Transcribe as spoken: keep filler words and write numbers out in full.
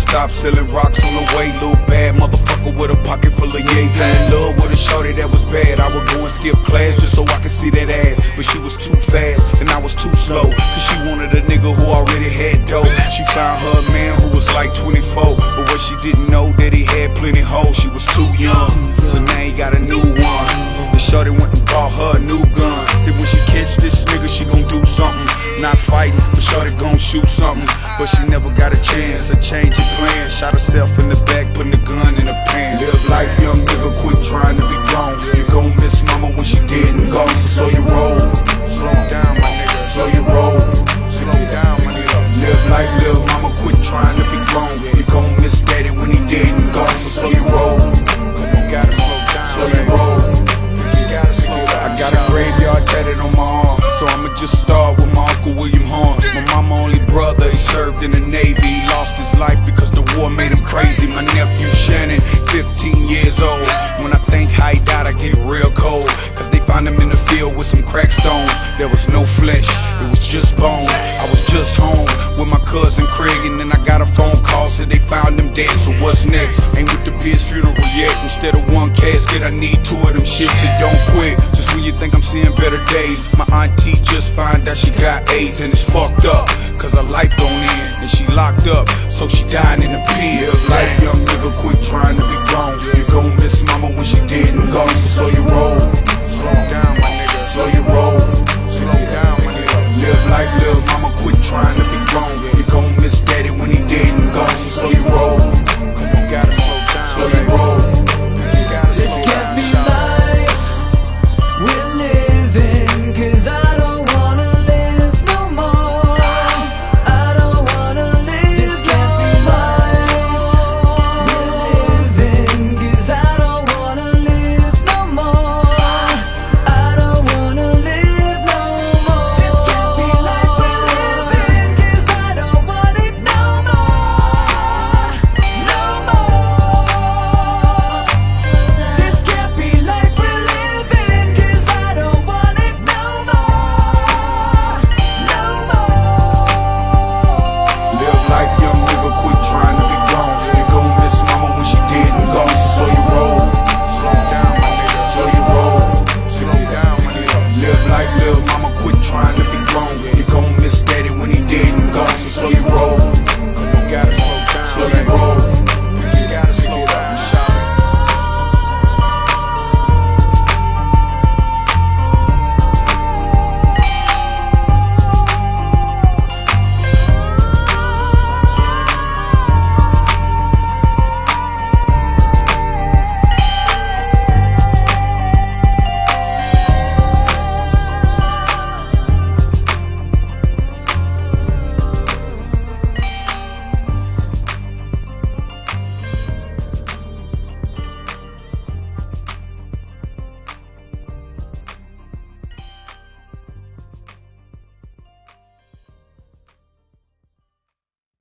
stop selling rocks on the way. Little bad motherfucker with a pocket full of yay. Fell in love with a shorty that was bad. I would go and skip class just so I could see that ass, but she was too fast and I was too slow, cause she wanted a nigga who already had dough. She found her a man who was like twenty-four, but what she didn't know that he had plenty hoes. She was too young, so now he got a new one. The shorty went and bought her a new gun. Said when she catch this nigga, she gon' do something. Not fighting, but shorty gon' shoot something. But she never got a chance, a change of plan. Shot herself in the back, putting the gun in her pants. Live life, young nigga, quit trying to be grown. You gon' miss mama when she dead and gone. So slow your roll, slow down, my nigga. Slow your roll, slow down, my nigga. Live life, little mama, quit trying to be grown. You gon' miss daddy when he dead and gone. So slow your roll, you gotta slow down. Slow your roll, you gotta slow down. I got a graveyard tatted on my arm, so I'ma just start with my Uncle William Horn. My mama only brother, he served in the Navy. He lost his life because the war made him crazy. My nephew Shannon, fifteen years old. When I think how he died, I get real cold, cause they found him in the field with some crack stones. There was no flesh, it was just bone. I was just home with my cousin Craig, and then I got a phone call, said they found him dead. So what's next? Ain't with the Biz funeral yet. Instead of one casket, I need two of them shits. It don't quit just when you think I'm seeing better days. My auntie just found out she got AIDS, and it's fucked up, cause her life don't end, and she locked up, so she dying in the pen. Live life, young nigga, quit trying to be grown. You gon' miss mama when she dead and gone. So slow your roll, slow down, my nigga. Slow your roll, slow down, my nigga. Live life, little mama, quit trying to be grown.